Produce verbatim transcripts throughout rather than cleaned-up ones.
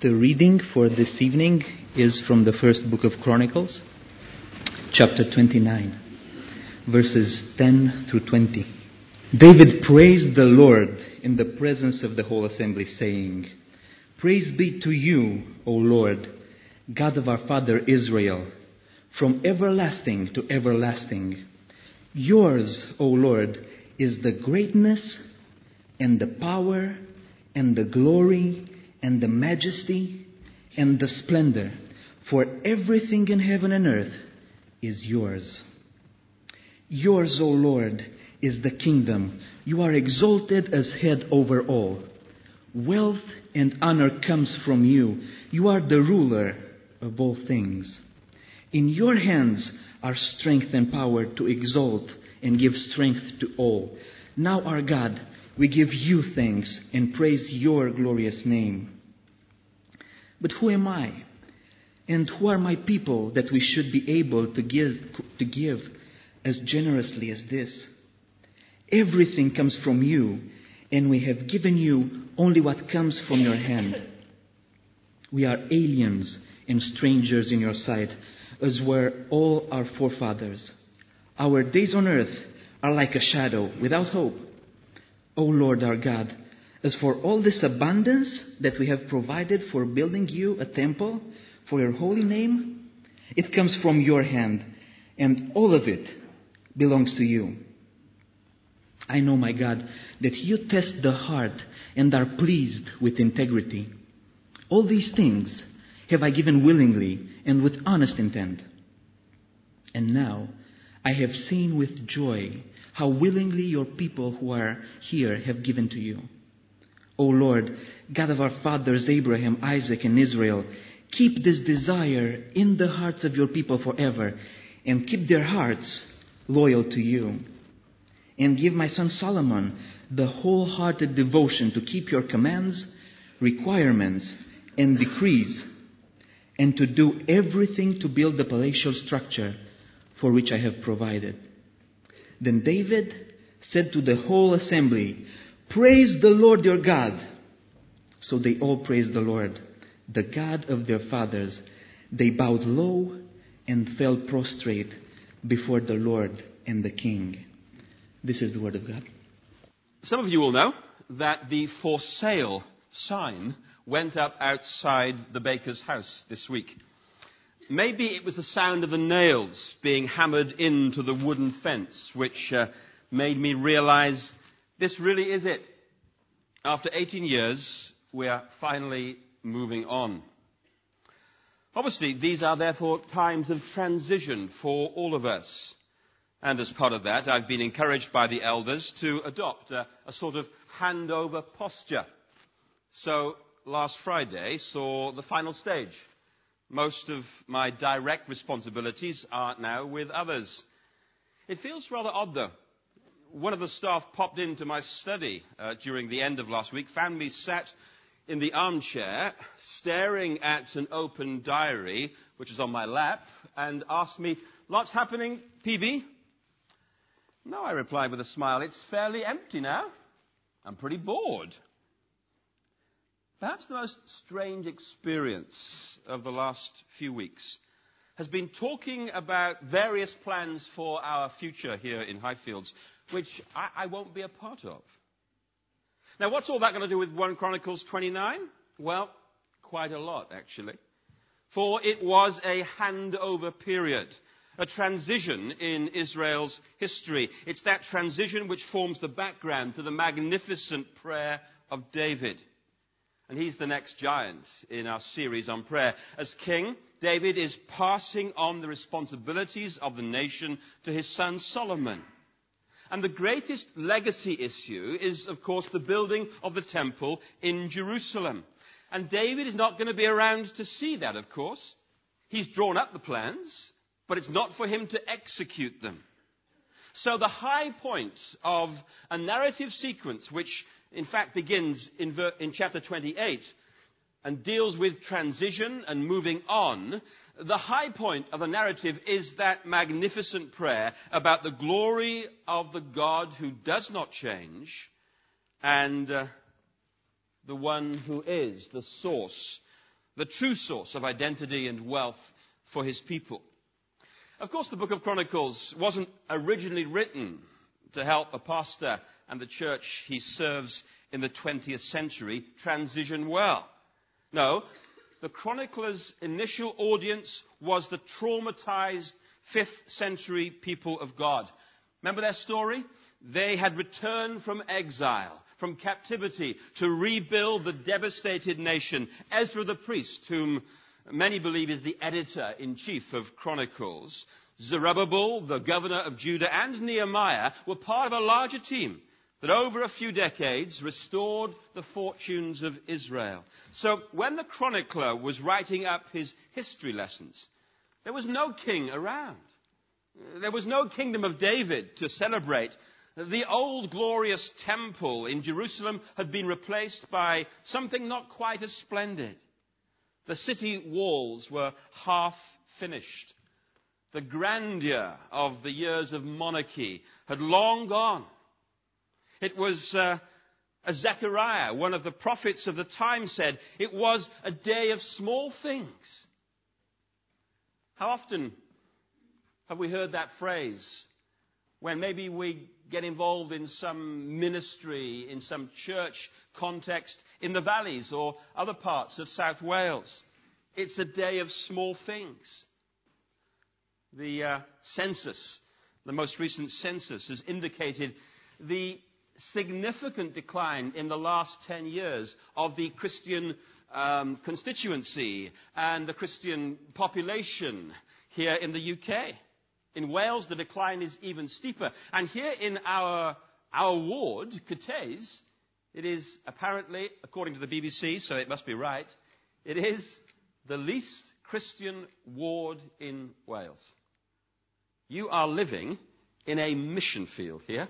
The reading for this evening is from the first book of Chronicles, chapter twenty-nine, verses ten through twenty. David praised the Lord in the presence of the whole assembly, saying, "Praise be to you, O Lord, God of our father Israel, from everlasting to everlasting. Yours, O Lord, is the greatness and the power and the glory and the majesty and the splendor, for everything in heaven and earth is yours. Yours, O Lord, is the kingdom. You are exalted as head over all. Wealth and honor comes from you. You are the ruler of all things. In your hands are strength and power to exalt and give strength to all. Now, our God, we give you thanks and praise your glorious name. But who am I? And who are my people that we should be able to give, to give as generously as this? Everything comes from you, and we have given you only what comes from your hand. We are aliens and strangers in your sight, as were all our forefathers. Our days on earth are like a shadow, without hope. O Lord our God, as for all this abundance that we have provided for building you a temple for your holy name, it comes from your hand, and all of it belongs to you. I know, my God, that you test the heart and are pleased with integrity. All these things have I given willingly and with honest intent. And now I have seen with joy how willingly your people who are here have given to you. O Lord, God of our fathers Abraham, Isaac, and Israel, keep this desire in the hearts of your people forever, and keep their hearts loyal to you. And give my son Solomon the wholehearted devotion to keep your commands, requirements, and decrees, and to do everything to build the palatial structure for which I have provided." Then David said to the whole assembly, "Praise the Lord your God." So they all praised the Lord, the God of their fathers. They bowed low and fell prostrate before the Lord and the King. This is the word of God. Some of you will know that the for sale sign went up outside the baker's house this week. Maybe it was the sound of the nails being hammered into the wooden fence which uh, made me realize this really is it. After eighteen years, we are finally moving on. Obviously, these are therefore times of transition for all of us. And as part of that, I've been encouraged by the elders to adopt a, a sort of handover posture. So last Friday saw the final stage. Most of my direct responsibilities are now with others. It feels rather odd, though. One of the staff popped into my study uh, during the end of last week, found me sat in the armchair, staring at an open diary, which is on my lap, and asked me, "Lots happening, P B?" "No," I replied with a smile. "It's fairly empty now. I'm pretty bored." Perhaps the most strange experience of the last few weeks has been talking about various plans for our future here in Highfields, which I, I won't be a part of. Now, what's all that going to do with First Chronicles twenty-nine? Well, quite a lot, actually. For it was a handover period, a transition in Israel's history. It's that transition which forms the background to the magnificent prayer of David. And he's the next giant in our series on prayer. As king, David is passing on the responsibilities of the nation to his son Solomon. And the greatest legacy issue is, of course, the building of the temple in Jerusalem. And David is not going to be around to see that, of course. He's drawn up the plans, but it's not for him to execute them. So the high point of a narrative sequence, which in fact begins in, ver- in chapter twenty-eight and deals with transition and moving on, the high point of the narrative is that magnificent prayer about the glory of the God who does not change and uh, the one who is the source the true source of identity and wealth for his people. Of course, the book of Chronicles wasn't originally written to help a pastor and the church he serves in the twentieth century transition well. No, the chronicler's initial audience was the traumatized fifth century people of God. Remember their story? They had returned from exile, from captivity, to rebuild the devastated nation. Ezra the priest, whom many believe is the editor-in-chief of Chronicles, Zerubbabel, the governor of Judah, and Nehemiah were part of a larger team that over a few decades restored the fortunes of Israel. So when the chronicler was writing up his history lessons, there was no king around. There was no kingdom of David to celebrate. The old glorious temple in Jerusalem had been replaced by something not quite as splendid. The city walls were half finished. The grandeur of the years of monarchy had long gone. It was, uh, as Zechariah, one of the prophets of the time, said, it was a day of small things. How often have we heard that phrase when maybe we get involved in some ministry, in some church context in the valleys or other parts of South Wales? It's a day of small things. The uh, census, the most recent census, has indicated the significant decline in the last ten years of the Christian um, constituency and the Christian population here in the U K. In Wales, the decline is even steeper. And here in our, our ward, Cateys, it is apparently, according to the B B C, so it must be right, it is the least Christian ward in Wales. You are living in a mission field here.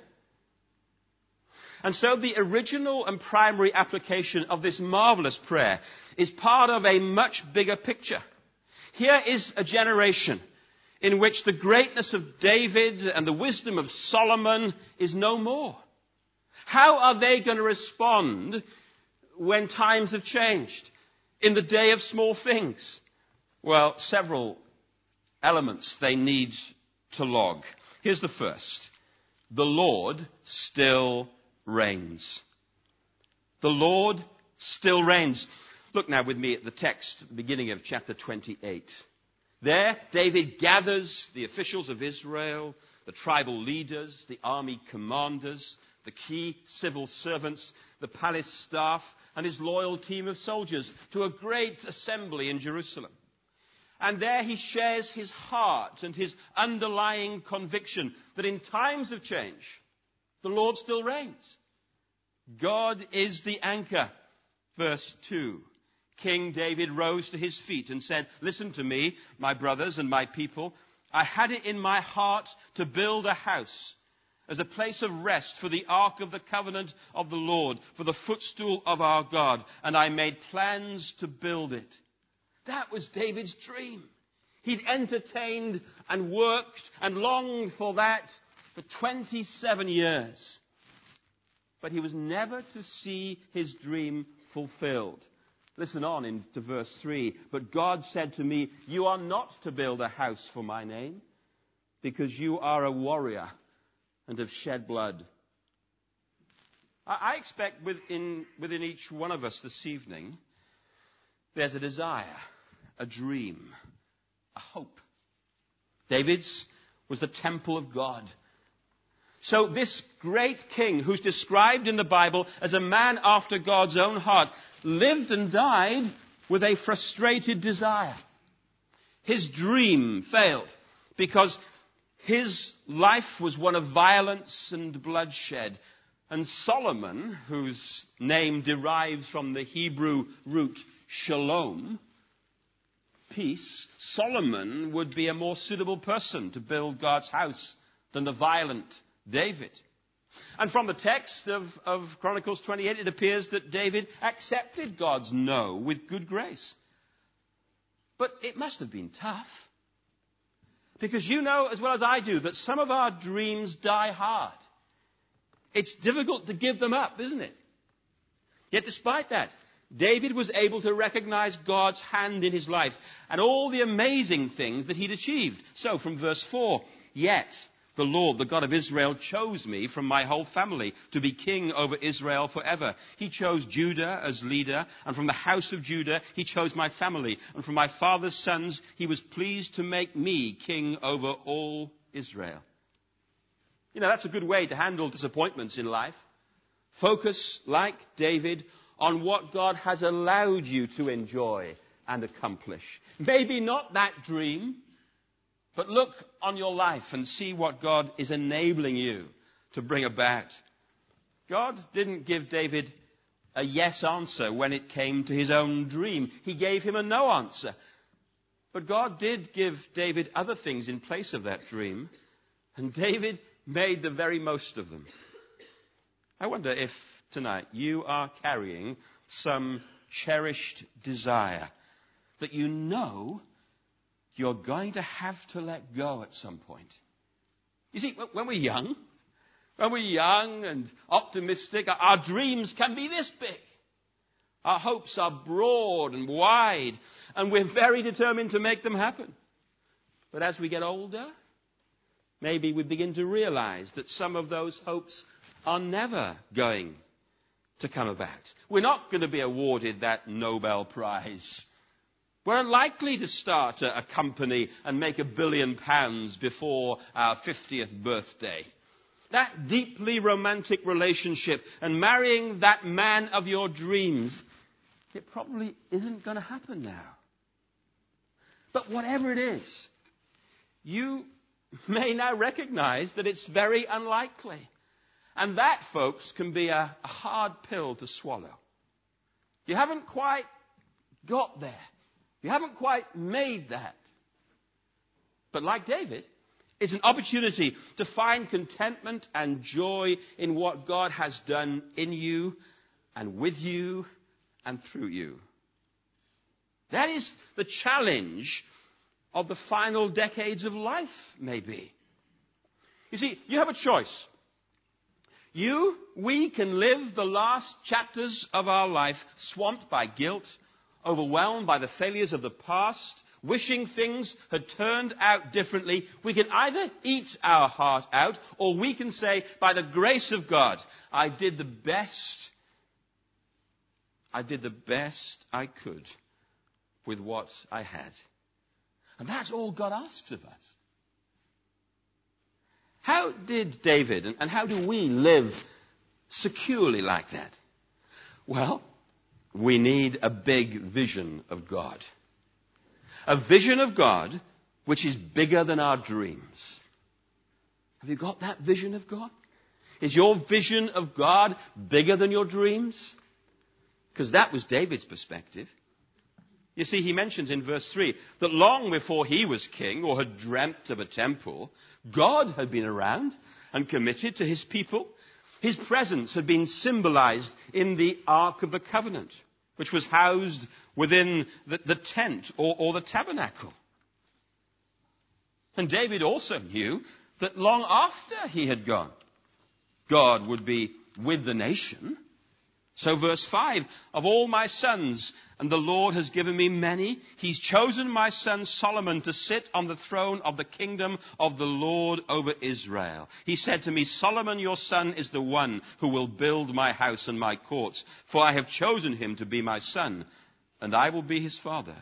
And so the original and primary application of this marvelous prayer is part of a much bigger picture. Here is a generation in which the greatness of David and the wisdom of Solomon is no more. How are they going to respond when times have changed? In the day of small things? Well, several elements they need to log. Here's the first. The Lord still reigns. The Lord still reigns. Look now with me at the text at the beginning of chapter twenty-eight. There, David gathers the officials of Israel, the tribal leaders, the army commanders, the key civil servants, the palace staff, and his loyal team of soldiers to a great assembly in Jerusalem. And there he shares his heart and his underlying conviction that in times of change, the Lord still reigns. God is the anchor. Verse two. King David rose to his feet and said, listen to me, my brothers and my people. I had it in my heart to build a house as a place of rest for the ark of the covenant of the Lord, for the footstool of our God. And I made plans to build it. That was David's dream. He'd entertained and worked and longed for that for twenty-seven years. But he was never to see his dream fulfilled. Listen on into verse three. But God said to me, you are not to build a house for my name, because you are a warrior and have shed blood. I expect within, within each one of us this evening, there's a desire, a dream, a hope. David's was the temple of God. So this great king, who's described in the Bible as a man after God's own heart, lived and died with a frustrated desire. His dream failed because his life was one of violence and bloodshed. And Solomon, whose name derives from the Hebrew root shalom, peace, Solomon would be a more suitable person to build God's house than the violent David. And from the text of, of Chronicles twenty-eight, it appears that David accepted God's no with good grace. But it must have been tough. Because you know as well as I do that some of our dreams die hard. It's difficult to give them up, isn't it? Yet despite that, David was able to recognize God's hand in his life and all the amazing things that he'd achieved. So from verse four, yet the Lord, the God of Israel, chose me from my whole family to be king over Israel forever. He chose Judah as leader, and from the house of Judah he chose my family. And from my father's sons he was pleased to make me king over all Israel. You know, that's a good way to handle disappointments in life. Focus, like David, on what God has allowed you to enjoy and accomplish. Maybe not that dream, but look on your life and see what God is enabling you to bring about. God didn't give David a yes answer when it came to his own dream. He gave him a no answer. But God did give David other things in place of that dream, and David made the very most of them. I wonder if tonight you are carrying some cherished desire that you know you're going to have to let go at some point. You see, when we're young, when we're young and optimistic, our dreams can be this big. Our hopes are broad and wide, and we're very determined to make them happen. But as we get older, maybe we begin to realize that some of those hopes are never going to come about. We're not going to be awarded that Nobel Prize. We're unlikely to start a, a company and make a billion pounds before our fiftieth birthday. That deeply romantic relationship and marrying that man of your dreams, it probably isn't going to happen now. But whatever it is, you may now recognize that it's very unlikely. And that, folks, can be a, a hard pill to swallow. You haven't quite got there. You haven't quite made that. But like David, it's an opportunity to find contentment and joy in what God has done in you and with you and through you. That is the challenge of the final decades of life, maybe. You see, you have a choice. You, we can live the last chapters of our life swamped by guilt, overwhelmed by the failures of the past, wishing things had turned out differently. We can either eat our heart out, or we can say, by the grace of God, I did the best, I did the best I could with what I had. And that's all God asks of us. How did David, and how do we live securely like that? Well, we need a big vision of God. A vision of God which is bigger than our dreams. Have you got that vision of God? Is your vision of God bigger than your dreams? Because that was David's perspective. You see, he mentions in verse three that long before he was king or had dreamt of a temple, God had been around and committed to his people. His presence had been symbolized in the Ark of the Covenant, which was housed within the, the tent or, or the tabernacle. And David also knew that long after he had gone, God would be with the nation. So verse five, of all my sons, and the Lord has given me many, he's chosen my son Solomon to sit on the throne of the kingdom of the Lord over Israel. He said to me, Solomon your son is the one who will build my house and my courts, for I have chosen him to be my son, and I will be his father.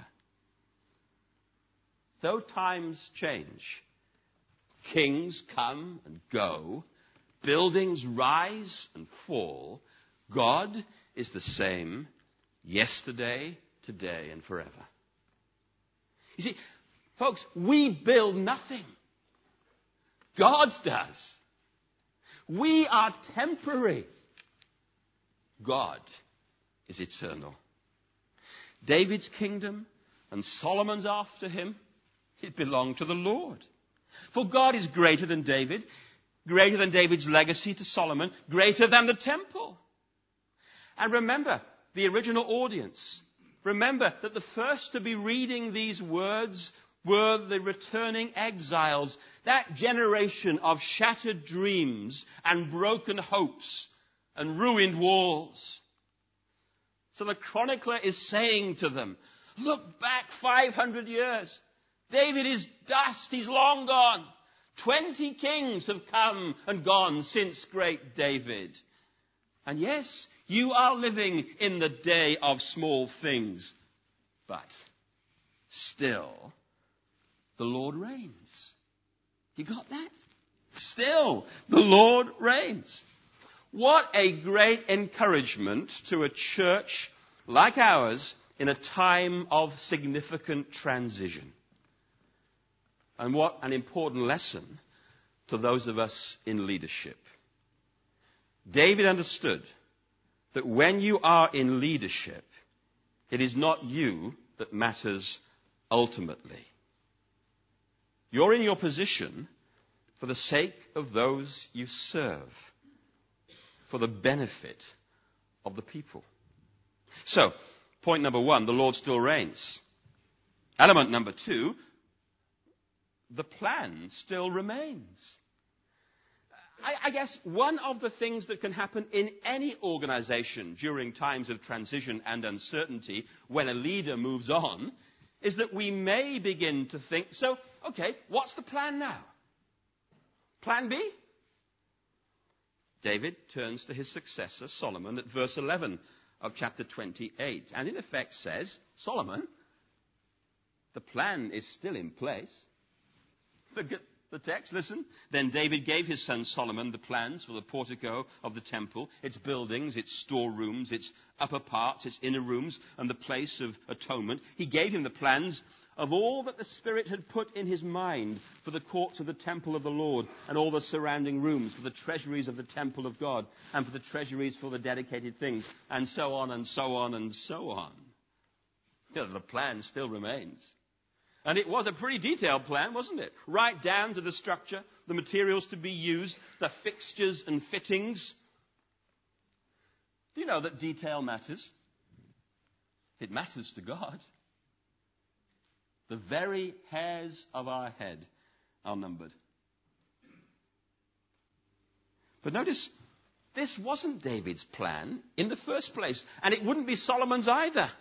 Though times change, kings come and go, buildings rise and fall, God is the same yesterday, today, and forever. You see, folks, we build nothing. God does. We are temporary. God is eternal. David's kingdom and Solomon's after him, it belonged to the Lord. For God is greater than David, greater than David's legacy to Solomon, greater than the temple. And remember, the original audience. Remember that the first to be reading these words were the returning exiles, that generation of shattered dreams and broken hopes and ruined walls. So the chronicler is saying to them, look back five hundred years. David is dust. He's long gone. Twenty kings have come and gone since great David. And yes, you are living in the day of small things. But still, the Lord reigns. You got that? Still, the Lord reigns. What a great encouragement to a church like ours in a time of significant transition. And what an important lesson to those of us in leadership. David understood that when you are in leadership, it is not you that matters ultimately. You're in your position for the sake of those you serve, for the benefit of the people. So, point number one, the Lord still reigns. Element number two, the plan still remains. I, I guess one of the things that can happen in any organization during times of transition and uncertainty when a leader moves on is that we may begin to think, so, okay, what's the plan now? Plan B? David turns to his successor, Solomon, at verse eleven of chapter twenty-eight, and in effect says, Solomon, the plan is still in place. Look at the text, listen. Then David gave his son Solomon the plans for the portico of the temple, its buildings, its storerooms, its upper parts, its inner rooms, and the place of atonement. He gave him the plans of all that the Spirit had put in his mind for the courts of the temple of the Lord and all the surrounding rooms, for the treasuries of the temple of God, and for the treasuries for the dedicated things, and so on and so on and so on. You know, the plan still remains. And it was a pretty detailed plan, wasn't it? Right down to the structure, the materials to be used, the fixtures and fittings. Do you know that detail matters? It matters to God. The very hairs of our head are numbered. But notice, this wasn't David's plan in the first place, and it wouldn't be Solomon's either.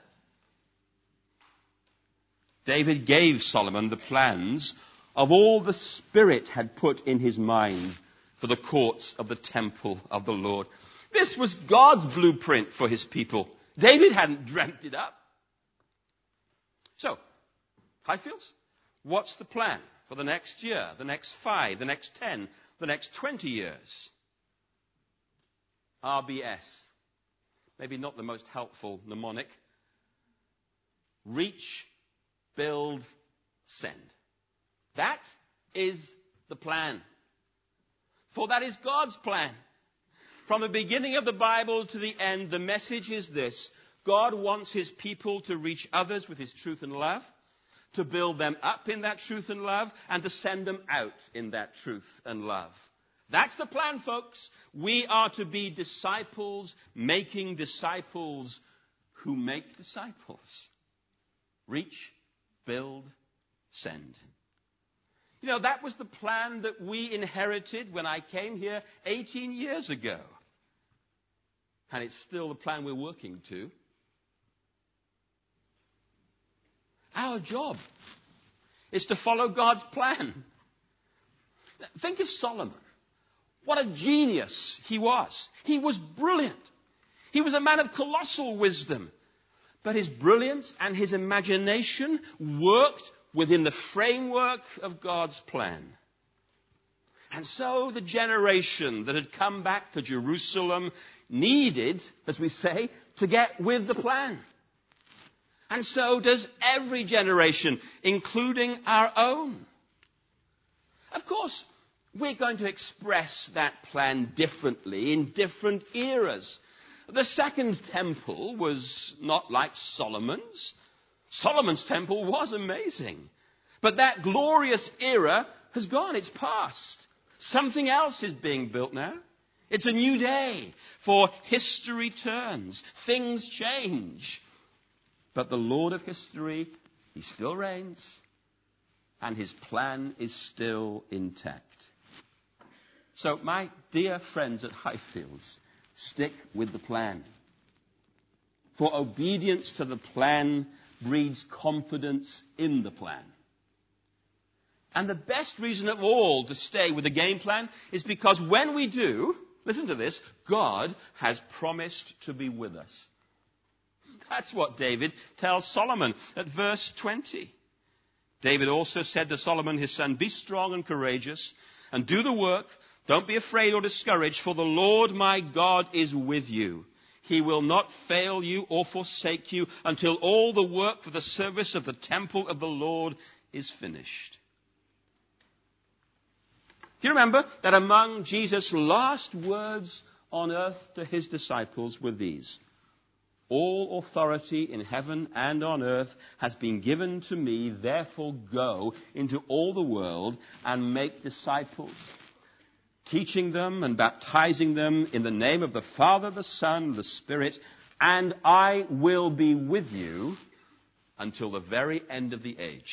David gave Solomon the plans of all the Spirit had put in his mind for the courts of the temple of the Lord. This was God's blueprint for his people. David hadn't dreamt it up. So, Highfields, what's the plan for the next year, the next five, the next ten, the next twenty years? R B S. Maybe not the most helpful mnemonic. Reach, build, send. That is the plan. For that is God's plan. From the beginning of the Bible to the end, the message is this. God wants his people to reach others with his truth and love, to build them up in that truth and love, and to send them out in that truth and love. That's the plan, folks. We are to be disciples, making disciples who make disciples. Reach, build, send. You know, that was the plan that we inherited when I came here eighteen years ago. And it's still the plan we're working to. Our job is to follow God's plan. Think of Solomon. What a genius he was. He was brilliant. He was a man of colossal wisdom. But his brilliance and his imagination worked within the framework of God's plan. And so the generation that had come back to Jerusalem needed, as we say, to get with the plan. And so does every generation, including our own. Of course, we're going to express that plan differently in different eras. The second temple was not like Solomon's. Solomon's temple was amazing. But that glorious era has gone. It's past. Something else is being built now. It's a new day, for history turns. Things change. But the Lord of history, he still reigns, and his plan is still intact. So, my dear friends at Highfields, stick with the plan. For obedience to the plan breeds confidence in the plan. And the best reason of all to stay with the game plan is because when we do, listen to this, God has promised to be with us. That's what David tells Solomon at verse twenty. David also said to Solomon, his son, be strong and courageous and do the work. Don't be afraid or discouraged, for the Lord my God is with you. He will not fail you or forsake you until all the work for the service of the temple of the Lord is finished. Do you remember that among Jesus' last words on earth to his disciples were these? All authority in heaven and on earth has been given to me, therefore go into all the world and make disciples, teaching them and baptizing them in the name of the Father, the Son, the Spirit, and I will be with you until the very end of the age.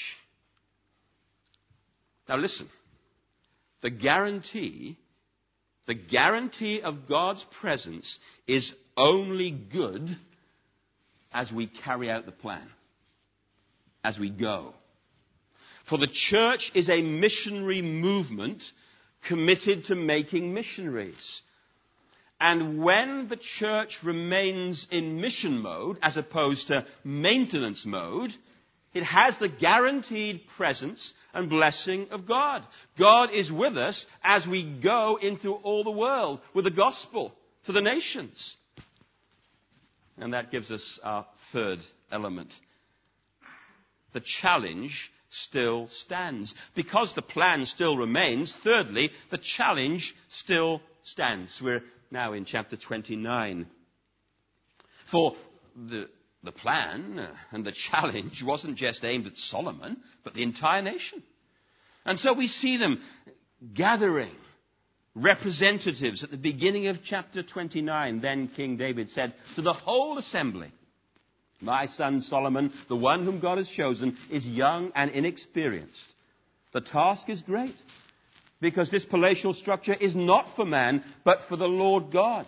Now listen, the guarantee, the guarantee of God's presence is only good as we carry out the plan, as we go. For the church is a missionary movement committed to making missionaries. And when the church remains in mission mode as opposed to maintenance mode, it has the guaranteed presence and blessing of God. God is with us as we go into all the world with the gospel to the nations. And that gives us our third element. The challenge still stands. Because the plan still remains, thirdly, the challenge still stands. We're now in chapter twenty-nine. For the, the plan and the challenge wasn't just aimed at Solomon, but the entire nation. And so we see them gathering representatives at the beginning of chapter twenty-nine. Then King David said to the whole assembly, my son Solomon, the one whom God has chosen, is young and inexperienced. The task is great, because this palatial structure is not for man, but for the Lord God.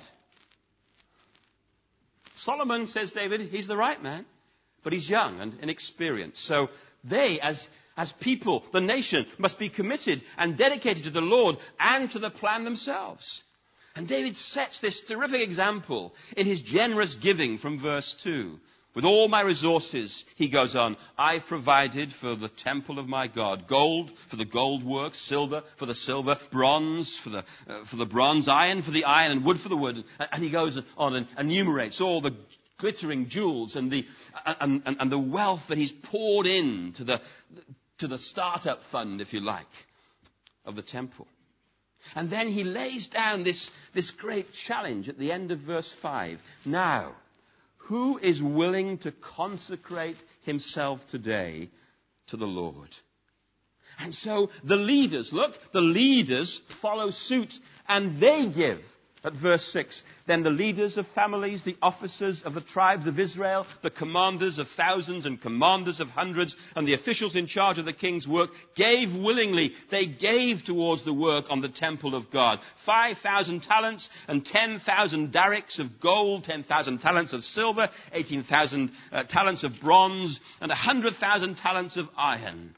Solomon, says David, he's the right man, but he's young and inexperienced. So they, as, as people, the nation, must be committed and dedicated to the Lord and to the plan themselves. And David sets this terrific example in his generous giving from verse two. With all my resources, he goes on, I provided for the temple of my God, gold for the gold work, silver for the silver, bronze for the, uh, for the bronze, iron for the iron, and wood for the wood. And, and he goes on and enumerates all the glittering jewels and the, and, and, and the wealth that he's poured in to the, to the startup fund, if you like, of the temple. And then he lays down this, this great challenge at the end of verse five. Now, who is willing to consecrate himself today to the Lord? And so the leaders, look, the leaders follow suit and they give. At verse six, then the leaders of families, the officers of the tribes of Israel, the commanders of thousands and commanders of hundreds, and the officials in charge of the king's work gave willingly. They gave towards the work on the temple of God. five thousand talents and ten thousand darics of gold, ten thousand talents of silver, eighteen thousand uh, talents of bronze, and one hundred thousand talents of iron.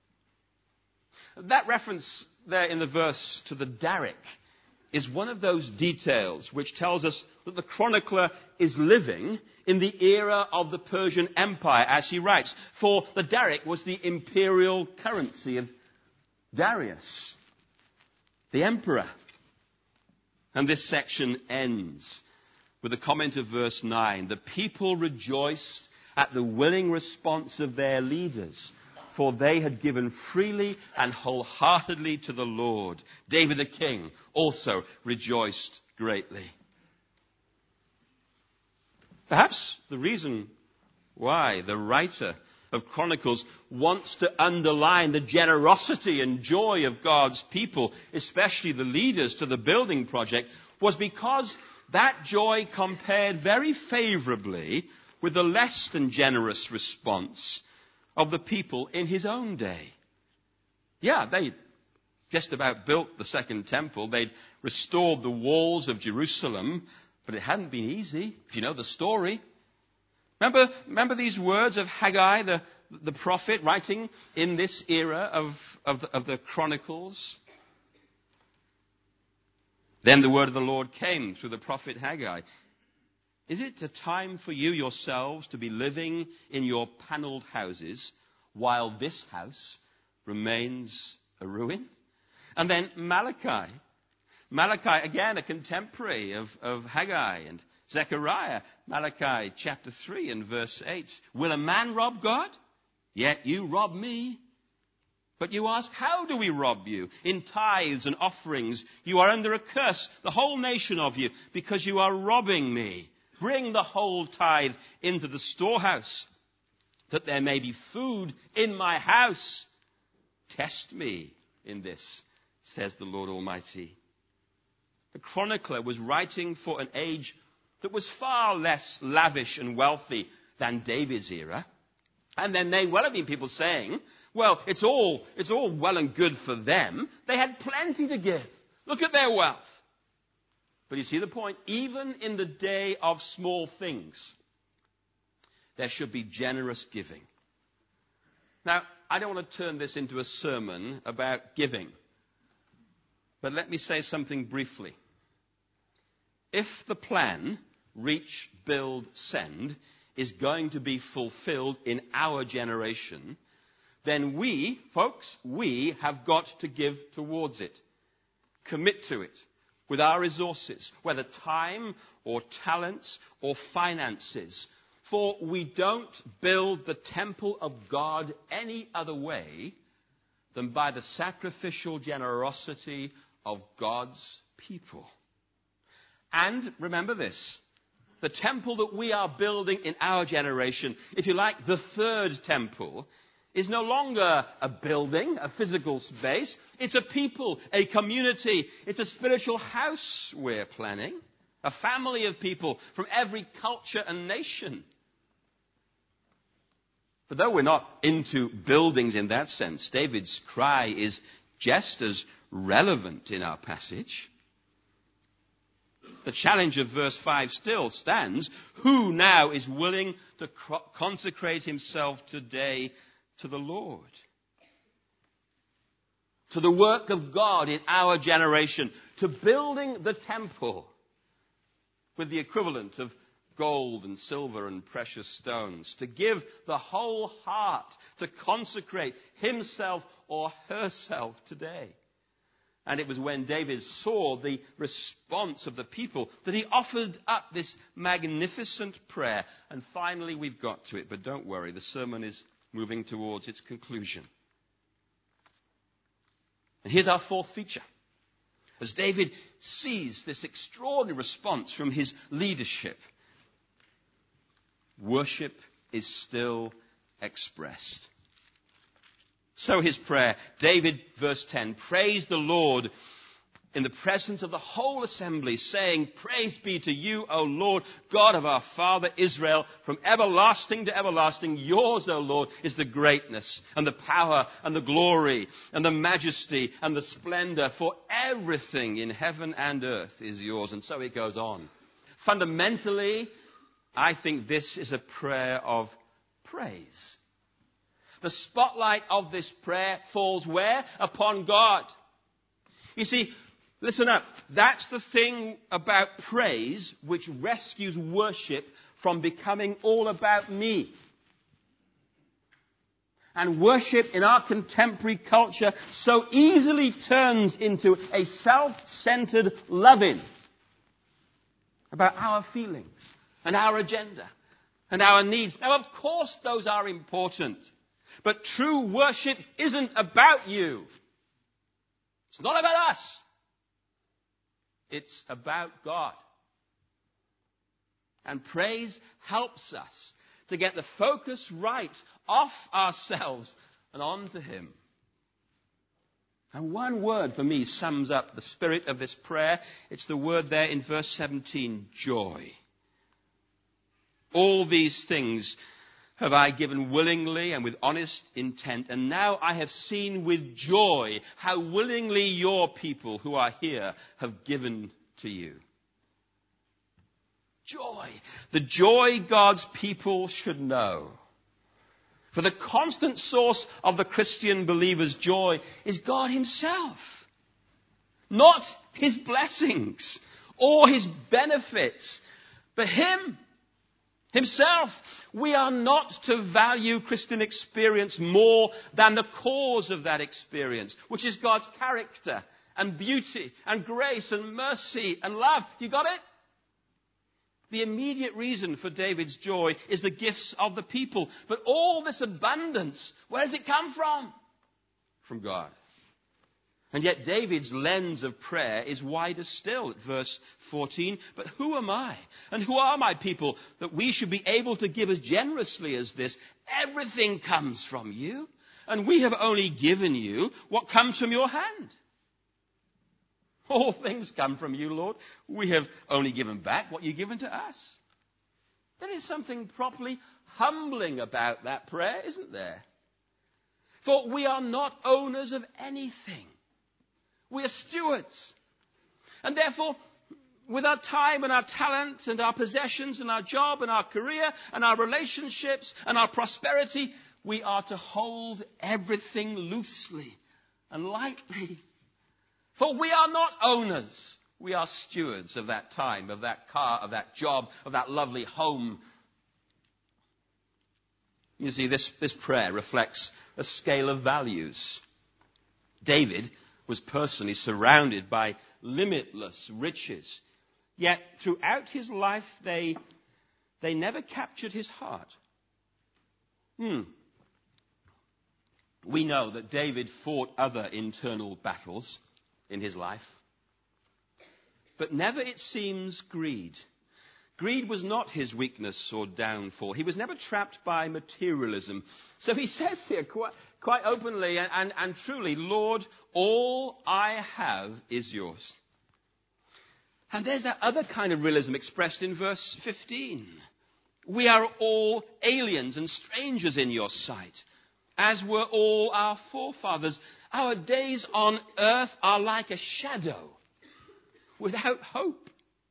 That reference there in the verse to the daric is one of those details which tells us that the chronicler is living in the era of the Persian Empire as he writes. For the daric was the imperial currency of Darius, the emperor. And this section ends with a comment of verse nine. The people rejoiced at the willing response of their leaders, for they had given freely and wholeheartedly to the Lord. David the king also rejoiced greatly. Perhaps the reason why the writer of Chronicles wants to underline the generosity and joy of God's people, especially the leaders to the building project, was because that joy compared very favorably with the less than generous response of the people in his own day. Yeah, they just about built the second temple. They'd restored the walls of Jerusalem, but it hadn't been easy, if you know the story. Remember, remember these words of Haggai, the, the prophet, writing in this era of, of, the, of the Chronicles? Then the word of the Lord came through the prophet Haggai. Is it a time for you yourselves to be living in your panelled houses while this house remains a ruin? And then Malachi. Malachi, again, a contemporary of, of Haggai and Zechariah. Malachi chapter three and verse eight. Will a man rob God? Yet you rob me. But you ask, how do we rob you? In tithes and offerings. You are under a curse, the whole nation of you, because you are robbing me. Bring the whole tithe into the storehouse, that there may be food in my house. Test me in this, says the Lord Almighty. The chronicler was writing for an age that was far less lavish and wealthy than David's era. And there may well have been people saying, well, it's all, it's all well and good for them. They had plenty to give. Look at their wealth. But you see the point? Even in the day of small things, there should be generous giving. Now, I don't want to turn this into a sermon about giving. But let me say something briefly. If the plan, reach, build, send, is going to be fulfilled in our generation, then we, folks, we have got to give towards it. Commit to it with our resources, whether time or talents or finances. For we don't build the temple of God any other way than by the sacrificial generosity of God's people. And remember this, the temple that we are building in our generation, if you like, the third temple, is no longer a building, a physical space. It's a people, a community. It's a spiritual house we're planning. A family of people from every culture and nation. But though we're not into buildings in that sense, David's cry is just as relevant in our passage. The challenge of verse five still stands. Who now is willing to consecrate himself today to the Lord? To the work of God in our generation. To building the temple with the equivalent of gold and silver and precious stones. To give the whole heart. To consecrate himself or herself today. And it was when David saw the response of the people that he offered up this magnificent prayer. And finally we've got to it. But don't worry, the sermon is moving towards its conclusion. And here's our fourth feature. As David sees this extraordinary response from his leadership, worship is still expressed. So his prayer, David, verse ten, praise the Lord in the presence of the whole assembly, saying, praise be to you, O Lord, God of our father Israel, from everlasting to everlasting. Yours, O Lord, is the greatness and the power and the glory and the majesty and the splendor, for everything in heaven and earth is yours. And so it goes on. Fundamentally, I think this is a prayer of praise. The spotlight of this prayer falls where? Upon God. You see, listen up. That's the thing about praise which rescues worship from becoming all about me. And worship in our contemporary culture so easily turns into a self-centered loving about our feelings and our agenda and our needs. Now, of course, those are important. But true worship isn't about you. It's not about us. It's about God. And praise helps us to get the focus right off ourselves and onto Him. And one word for me sums up the spirit of this prayer. It's the word there in verse seventeen, joy. All these things have I given willingly and with honest intent, and now I have seen with joy how willingly your people who are here have given to you. joy. The joy God's people should know. For the constant source of the Christian believer's joy is God himself. Not his blessings or his benefits, but him himself. We are not to value Christian experience more than the cause of that experience, which is God's character and beauty and grace and mercy and love. You got it? The immediate reason for David's joy is the gifts of the people. But all this abundance, where does it come from? From God. And yet David's lens of prayer is wider still at verse fourteen. But who am I? And who are my people that we should be able to give as generously as this? Everything comes from you. And we have only given you what comes from your hand. All things come from you, Lord. We have only given back what you've given to us. There is something properly humbling about that prayer, isn't there? For we are not owners of anything. We are stewards. And therefore, with our time and our talent and our possessions and our job and our career and our relationships and our prosperity, we are to hold everything loosely and lightly. For we are not owners. We are stewards of that time, of that car, of that job, of that lovely home. You see, this, this prayer reflects a scale of values. David was personally surrounded by limitless riches. Yet throughout his life, they, they never captured his heart. Hmm. We know that David fought other internal battles in his life. But never, it seems, greed. Greed was not his weakness or downfall. He was never trapped by materialism. So he says here quite, quite openly and, and, and truly, Lord, all I have is yours. And there's that other kind of realism expressed in verse fifteen. We are all aliens and strangers in your sight, as were all our forefathers. Our days on earth are like a shadow, without hope.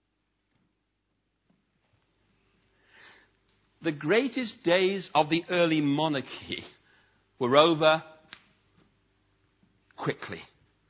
The greatest days of the early monarchy were over quickly.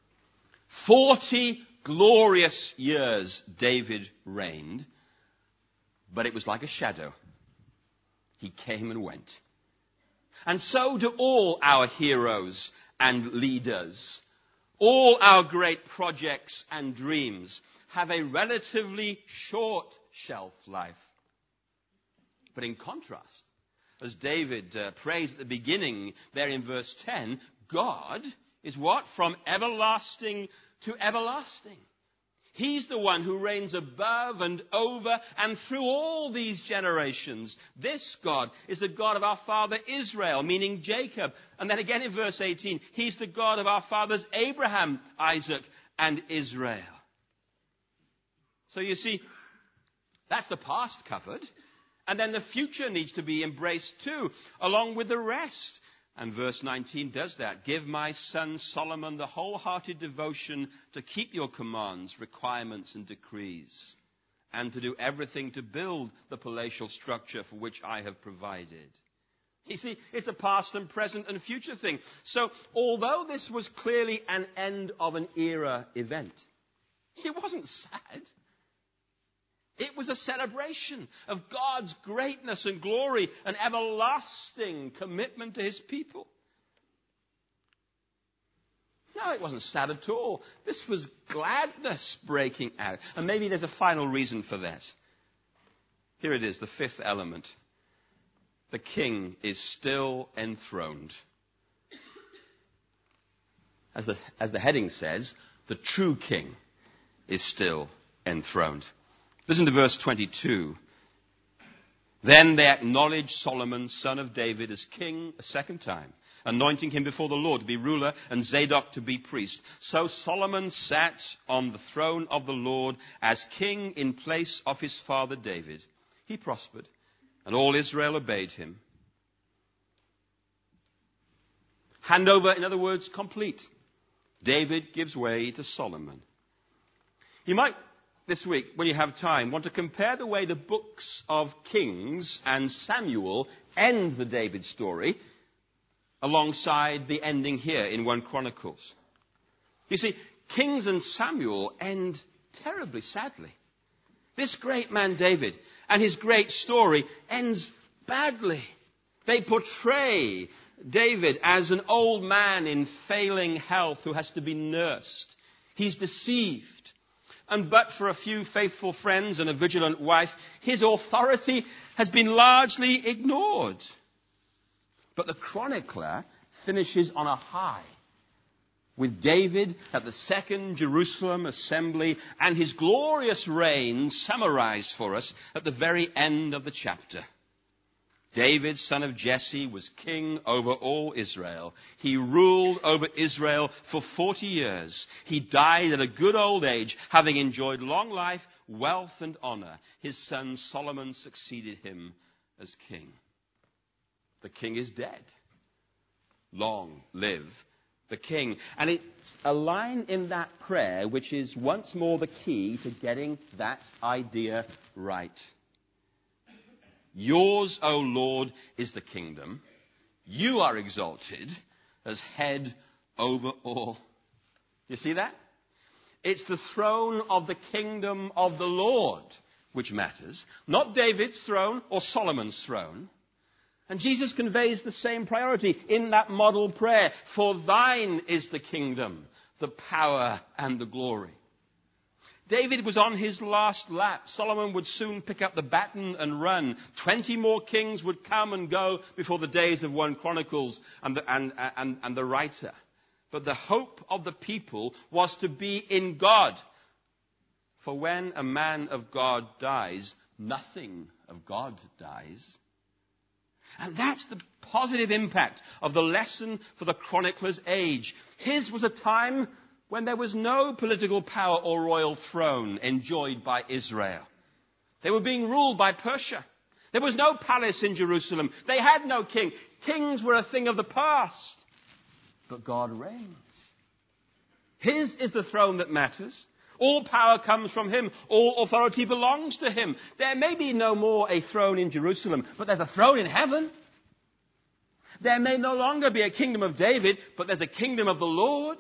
Forty glorious years David reigned, but it was like a shadow. He came and went. And so do all our heroes and leaders. All our great projects and dreams have a relatively short shelf life. But in contrast, as David uh, prays at the beginning there in verse ten, God is what? From everlasting to everlasting. He's the one who reigns above and over and through all these generations. This God is the God of our father Israel, meaning Jacob. And then again in verse eighteen, he's the God of our fathers Abraham, Isaac, and Israel. So you see, that's the past covered. And then the future needs to be embraced too, along with the rest. And verse nineteen does that. Give my son Solomon the wholehearted devotion to keep your commands, requirements, and decrees, and to do everything to build the palatial structure for which I have provided. You see, it's a past and present and future thing. So, although this was clearly an end of an era event, it wasn't sad. It was a celebration of God's greatness and glory, an everlasting commitment to his people. No, it wasn't sad at all. This was gladness breaking out. And maybe there's a final reason for that. Here it is, the fifth element. The king is still enthroned. As the, as the heading says, the true king is still enthroned. Listen to verse twenty-two. Then they acknowledged Solomon, son of David, as king a second time, anointing him before the Lord to be ruler and Zadok to be priest. So Solomon sat on the throne of the Lord as king in place of his father David. He prospered, and all Israel obeyed him. Handover, in other words, complete. David gives way to Solomon. You might this week, when you have time, want to compare the way the books of Kings and Samuel end the David story alongside the ending here in First Chronicles. You see, Kings and Samuel end terribly sadly. This great man David and his great story ends badly. They portray David as an old man in failing health who has to be nursed. He's deceived. And but for a few faithful friends and a vigilant wife, his authority has been largely ignored. But the chronicler finishes on a high, with David at the Second Jerusalem Assembly and his glorious reign summarized for us at the very end of the chapter. David, son of Jesse, was king over all Israel. He ruled over Israel for forty years. He died at a good old age, having enjoyed long life, wealth, and honor. His son Solomon succeeded him as king. The king is dead. Long live the king. And it's a line in that prayer which is once more the key to getting that idea right. Yours, O Lord, is the kingdom. You are exalted as head over all. You see that? It's the throne of the kingdom of the Lord which matters, not David's throne or Solomon's throne. And Jesus conveys the same priority in that model prayer. For thine is the kingdom, the power, and the glory. David was on his last lap. Solomon would soon pick up the baton and run. Twenty more kings would come and go before the days of First Chronicles and the, and, and, and the writer. But the hope of the people was to be in God. For when a man of God dies, nothing of God dies. And that's the positive impact of the lesson for the chronicler's age. His was a time when there was no political power or royal throne enjoyed by Israel. They were being ruled by Persia. There was no palace in Jerusalem. They had no king. Kings were a thing of the past. But God reigns. His is the throne that matters. All power comes from him. All authority belongs to him. There may be no more a throne in Jerusalem, but there's a throne in heaven. There may no longer be a kingdom of David, but there's a kingdom of the Lord.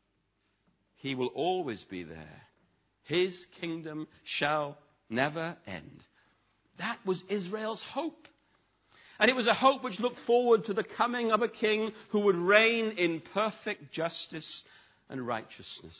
He will always be there. His kingdom shall never end. That was Israel's hope. And it was a hope which looked forward to the coming of a king who would reign in perfect justice and righteousness.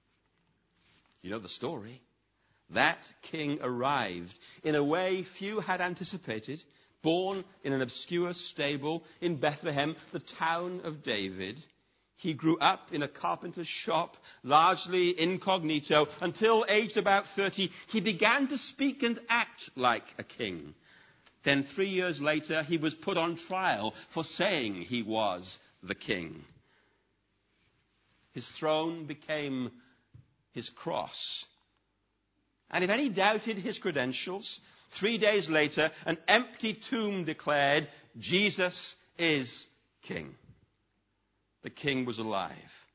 You know the story. That king arrived in a way few had anticipated, born in an obscure stable in Bethlehem, the town of David. He grew up in a carpenter's shop, largely incognito, until aged about thirty, he began to speak and act like a king. Then three years later, he was put on trial for saying he was the king. His throne became his cross. And if any doubted his credentials, three days later, an empty tomb declared, Jesus is king. The king was alive.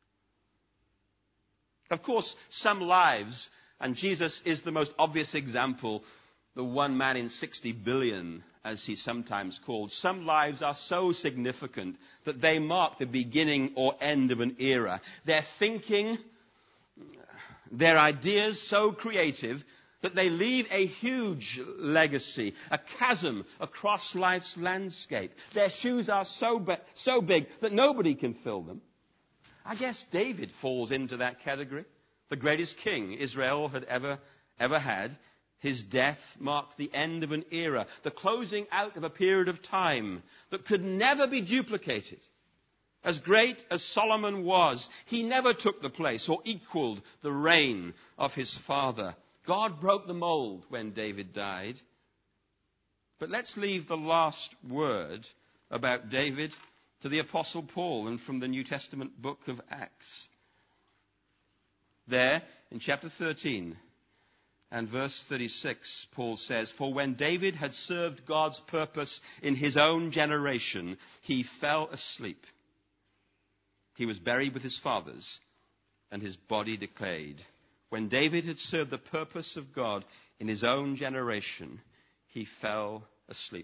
Of course, some lives, and Jesus is the most obvious example, the one man in sixty billion, as he's sometimes called. Some lives are so significant that they mark the beginning or end of an era. Their thinking, their ideas so creative that they leave a huge legacy, a chasm across life's landscape. Their shoes are so, be- so big that nobody can fill them. I guess David falls into that category. The greatest king Israel had ever, ever had. His death marked the end of an era, the closing out of a period of time that could never be duplicated. As great as Solomon was, he never took the place or equaled the reign of his father. God broke the mold when David died. But let's leave the last word about David to the Apostle Paul and from the New Testament book of Acts. There, in chapter thirteen and verse thirty-six, Paul says, "For when David had served God's purpose in his own generation, he fell asleep. He was buried with his fathers, and his body decayed. when David had served the purpose of God in his own generation, he fell asleep.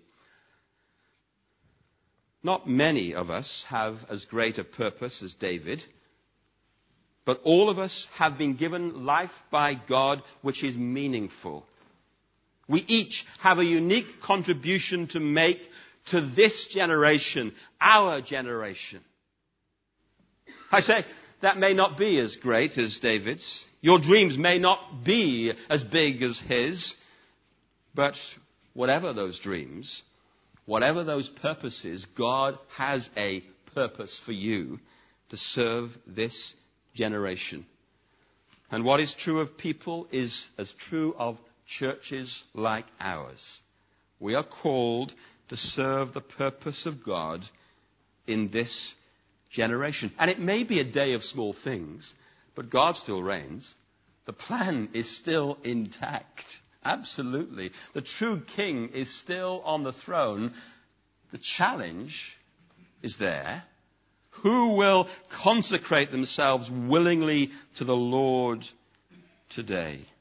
Not many of us have as great a purpose as David, but all of us have been given life by God which is meaningful. We each have a unique contribution to make to this generation, our generation. I say, that may not be as great as David's. Your dreams may not be as big as his. But whatever those dreams, whatever those purposes, God has a purpose for you to serve this generation. And what is true of people is as true of churches like ours. We are called to serve the purpose of God in this generation. And it may be a day of small things, but God still reigns. The plan is still intact. Absolutely. The true king is still on the throne. The challenge is there. Who will consecrate themselves willingly to the Lord today?